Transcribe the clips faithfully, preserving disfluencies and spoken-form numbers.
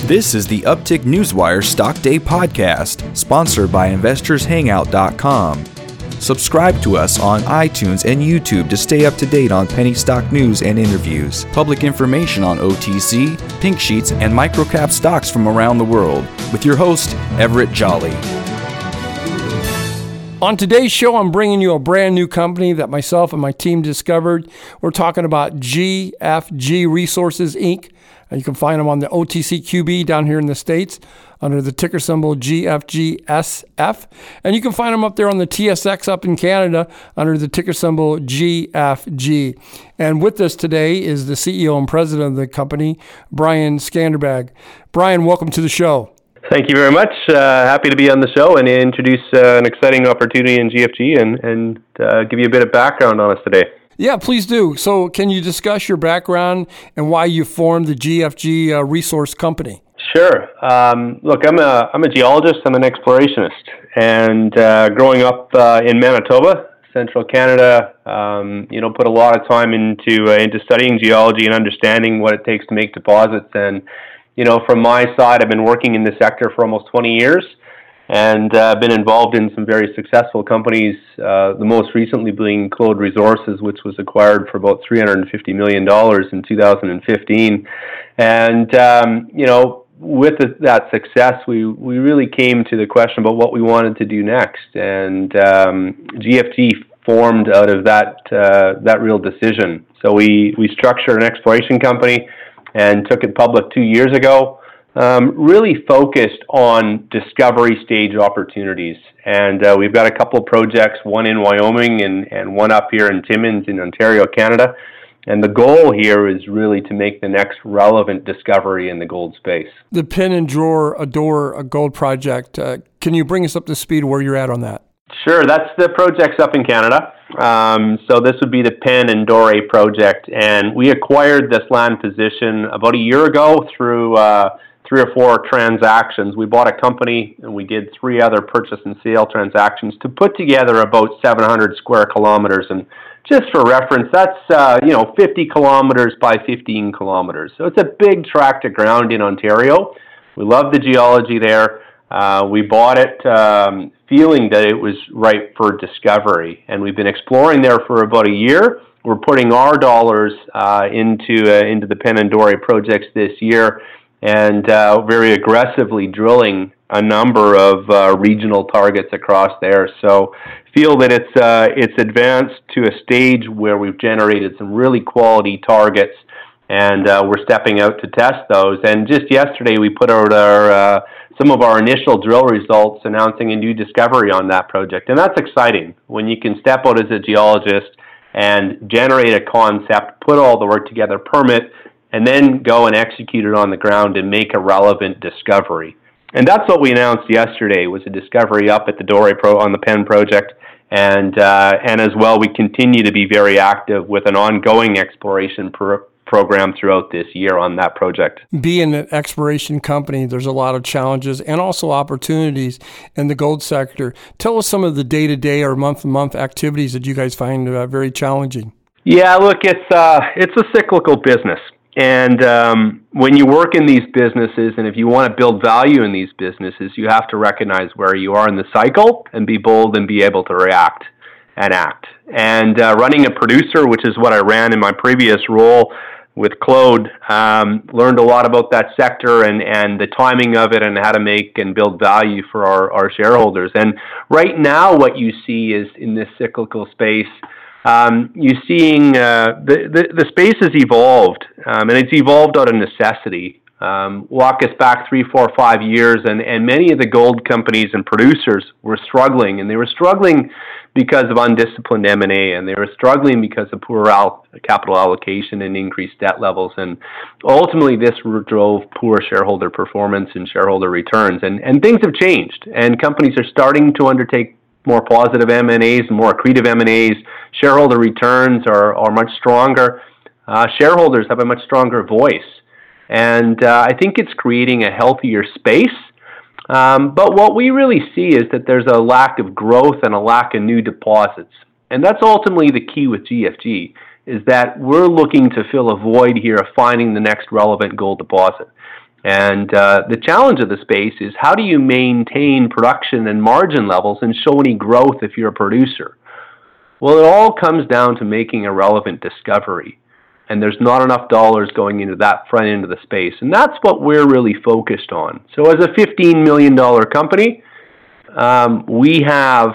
This is the Uptick Newswire Stock Day podcast, sponsored by investors hangout dot com. Subscribe to us on iTunes and YouTube to stay up to date on penny stock news and interviews, public information on O T C, pink sheets, and microcap stocks from around the world, with your host, Everett Jolly. On today's show, I'm bringing you a brand new company that myself and my team discovered. We're talking about G F G Resources, Incorporated. And you can find them on the O T C Q B down here in the States under the ticker symbol G F G S F. And you can find them up there on the T S X up in Canada under the ticker symbol G F G. And with us today is the C E O and president of the company, Brian Skanderbeg. Brian, welcome to the show. Thank you very much. Uh, happy to be on the show and introduce uh, an exciting opportunity in G F G and, and uh, give you a bit of background on us today. Yeah, please do. So can you discuss your background and why you formed the G F G uh, Resource Company? Sure. Um, look, I'm a I'm a geologist. I'm an explorationist. And uh, growing up uh, in Manitoba, central Canada, um, you know, put a lot of time into uh, into studying geology and understanding what it takes to make deposits. And you know, from my side, I've been working in this sector for almost twenty years. And uh, been involved in some very successful companies, uh, the most recently being Claude Resources, which was acquired for about three hundred fifty million dollars in two thousand fifteen. And, um, you know, with the, that success, we, we really came to the question about what we wanted to do next. And um, G F G formed out of that uh, that real decision. So we, we structured an exploration company and took it public two years ago. Um, really focused on discovery stage opportunities. And uh, we've got a couple of projects, one in Wyoming and, and one up here in Timmins in Ontario, Canada. And the goal here is really to make the next relevant discovery in the gold space. The Pen and Drawer Adore Gold Project, uh, can you bring us up to speed where you're at on that? Sure, that's the projects up in Canada. Um, so this would be the Pen and Dore project. And we acquired this land position about a year ago through uh, three or four transactions. We bought a company and we did three other purchase and sale transactions to put together about seven hundred square kilometers. And just for reference, that's, uh, you know, fifty kilometers by fifteen kilometers. So it's a big tract of ground in Ontario. We love the geology there. Uh, we bought it um, feeling that it was ripe for discovery. And we've been exploring there for about a year. We're putting our dollars uh, into, uh, into the Pen and Dore projects this year, and uh, very aggressively drilling a number of uh, regional targets across there. So feel that it's uh, it's advanced to a stage where we've generated some really quality targets, and uh, we're stepping out to test those. And just yesterday we put out our uh, some of our initial drill results announcing a new discovery on that project. And that's exciting when you can step out as a geologist and generate a concept, put all the work together, permit, and then go and execute it on the ground and make a relevant discovery. And that's what we announced yesterday, was a discovery up at the Dore Pro on the Pen project. And uh, and as well, we continue to be very active with an ongoing exploration pro- program throughout this year on that project. Being an exploration company, there's a lot of challenges and also opportunities in the gold sector. Tell us some of the day-to-day or month-to-month activities that you guys find uh, very challenging. Yeah, look, it's uh, it's a cyclical business. And um, when you work in these businesses, and if you want to build value in these businesses, you have to recognize where you are in the cycle and be bold and be able to react and act. And uh, running a producer, which is what I ran in my previous role with Claude, um, learned a lot about that sector and, and the timing of it and how to make and build value for our, our shareholders. And right now what you see is in this cyclical space, Um, you're seeing uh, the, the the space has evolved, um, and it's evolved out of necessity. Um, walk us back three, four, five years, and, and many of the gold companies and producers were struggling, and they were struggling because of undisciplined M and A, and they were struggling because of poor al- capital allocation and increased debt levels, and ultimately this drove poor shareholder performance and shareholder returns, and, and things have changed, and companies are starting to undertake more positive M and A's, more accretive M and A's. Shareholder returns are, are much stronger. Uh, shareholders have a much stronger voice. And uh, I think it's creating a healthier space. Um, but what we really see is that there's a lack of growth and a lack of new deposits. And that's ultimately the key with G F G, is that we're looking to fill a void here of finding the next relevant gold deposit. And uh, the challenge of the space is how do you maintain production and margin levels and show any growth if you're a producer? Well, it all comes down to making a relevant discovery. And there's not enough dollars going into that front end of the space. And that's what we're really focused on. So as a fifteen million dollars company, um, we have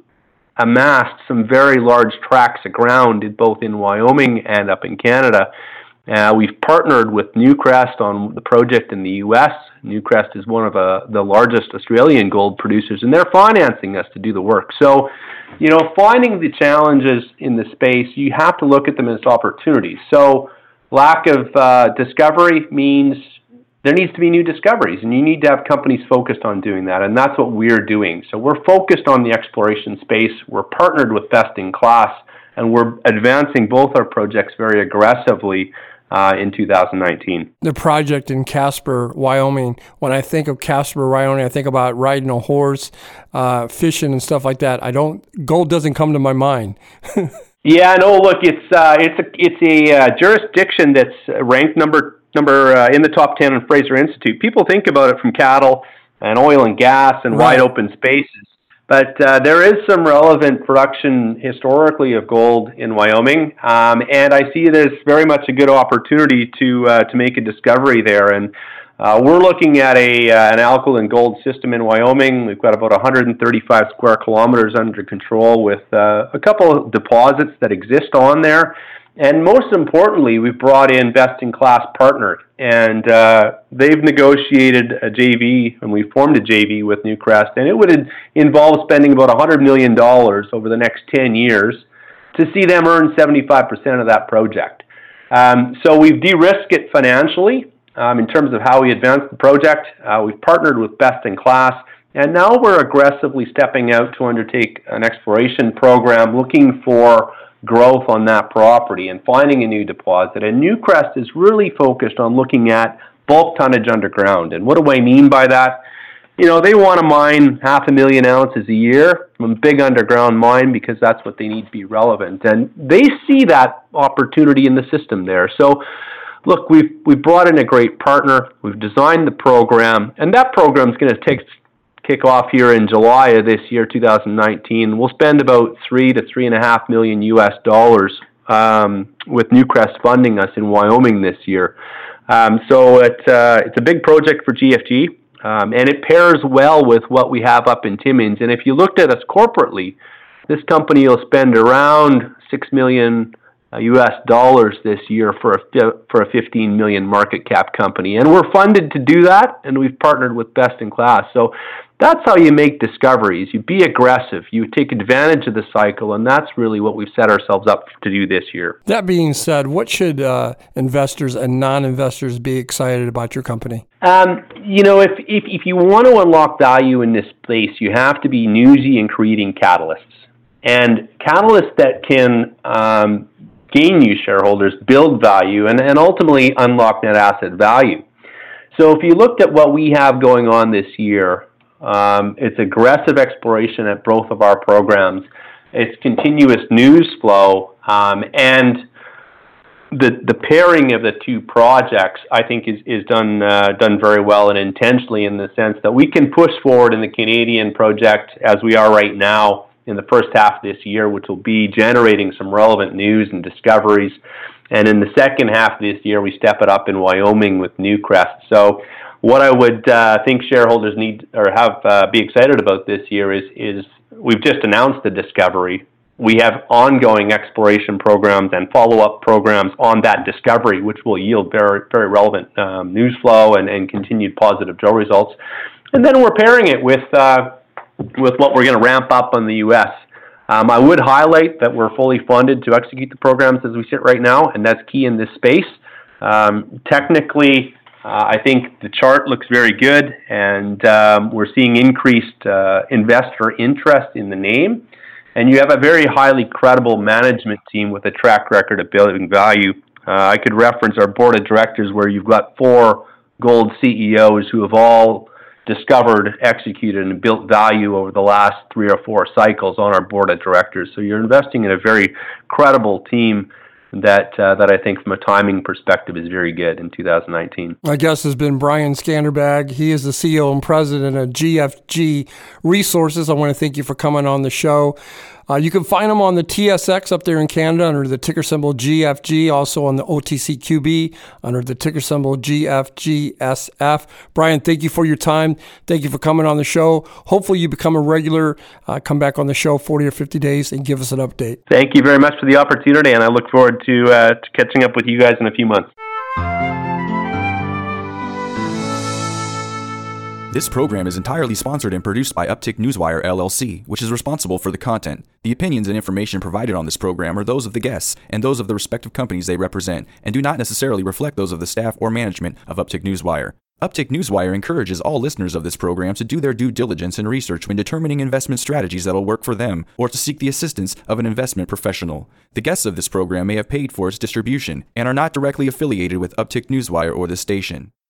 amassed some very large tracts of ground both in Wyoming and up in Canada. Uh, we've partnered with Newcrest on the project in the U S. Newcrest is one of uh, the largest Australian gold producers, and they're financing us to do the work. So, you know, finding the challenges in the space, you have to look at them as opportunities. So lack of uh, discovery means there needs to be new discoveries, and you need to have companies focused on doing that, and that's what we're doing. So we're focused on the exploration space. We're partnered with Best in Class, and we're advancing both our projects very aggressively uh, in two thousand nineteen. The project in Casper, Wyoming, when I think of Casper, Wyoming, I think about riding a horse, uh, fishing and stuff like that. I don't, gold doesn't come to my mind. Yeah, no, look, it's uh, it's a it's a uh, jurisdiction that's ranked number number uh, in the top ten on Fraser Institute. People think about it from cattle and oil and gas and right. wide open spaces, but uh, there is some relevant production historically of gold in Wyoming, um, and I see it as very much a good opportunity to uh, to make a discovery there. And uh, we're looking at a uh, an alkaline gold system in Wyoming. We've got about one hundred thirty-five square kilometers under control with uh, a couple of deposits that exist on there. And most importantly, we've brought in best-in-class partners, and uh, they've negotiated a J V, and we formed a J V with Newcrest, and it would involve spending about one hundred million dollars over the next ten years to see them earn seventy-five percent of that project. Um, so we've de-risked it financially um, in terms of how we advance the project. Uh, we've partnered with best-in-class, and now we're aggressively stepping out to undertake an exploration program looking for growth on that property and finding a new deposit. And Newcrest is really focused on looking at bulk tonnage underground. And what do I mean by that? You know, they want to mine half a million ounces a year from a big underground mine because that's what they need to be relevant. And they see that opportunity in the system there. So, look, we've we've brought in a great partner. We've designed the program, and that program is going to take kick off here in July of this year, two thousand nineteen. We'll spend about three to three and a half million U S dollars um, with Newcrest funding us in Wyoming this year. Um, so it, uh, it's a big project for G F G, um, and it pairs well with what we have up in Timmins. And if you looked at us corporately, this company will spend around six million U S dollars this year for a for a fifteen million market cap company, and we're funded to do that, and we've partnered with Best in Class. So that's how you make discoveries. You be aggressive. You take advantage of the cycle, and that's really what we've set ourselves up to do this year. That being said, what should uh, investors and non-investors be excited about your company? Um, you know, if, if if you want to unlock value in this place, you have to be newsy in creating catalysts, and catalysts that can um, gain you shareholders, build value, and, and ultimately unlock net asset value. So if you looked at what we have going on this year, um, it's aggressive exploration at both of our programs. It's continuous news flow, um, and the the pairing of the two projects, I think, is is done uh, done very well and intentionally in the sense that we can push forward in the Canadian project as we are right now in the first half of this year, which will be generating some relevant news and discoveries. And in the second half of this year, we step it up in Wyoming with Newcrest. So what I would uh, think shareholders need or have uh, be excited about this year is is we've just announced the discovery. We have ongoing exploration programs and follow-up programs on that discovery, which will yield very very relevant um, news flow and, and continued positive drill results. And then we're pairing it with uh, with what we're going to ramp up on the U S. Um, I would highlight that we're fully funded to execute the programs as we sit right now, and that's key in this space. Um, technically, uh, I think the chart looks very good, and um, we're seeing increased uh, investor interest in the name. And you have a very highly credible management team with a track record of building value. Uh, I could reference our board of directors where you've got four gold C E Os who have all discovered, executed, and built value over the last three or four cycles on our board of directors. So you're investing in a very credible team that uh, that I think from a timing perspective is very good in two thousand nineteen. My guest has been Brian Skanderbeg. He is the C E O and president of G F G Resources. I want to thank you for coming on the show. Uh, you can find him on the T S X up there in Canada under the ticker symbol G F G, also on the O T C Q B under the ticker symbol G F G S F. Brian, thank you for your time. Thank you for coming on the show. Hopefully you become a regular, uh, come back on the show forty or fifty days and give us an update. Thank you very much for the opportunity, and I look forward to, uh, to catching up with you guys in a few months. This program is entirely sponsored and produced by Uptick Newswire, L L C, which is responsible for the content. The opinions and information provided on this program are those of the guests and those of the respective companies they represent, and do not necessarily reflect those of the staff or management of Uptick Newswire. Uptick Newswire encourages all listeners of this program to do their due diligence and research when determining investment strategies that will work for them, or to seek the assistance of an investment professional. The guests of this program may have paid for its distribution and are not directly affiliated with Uptick Newswire or this station.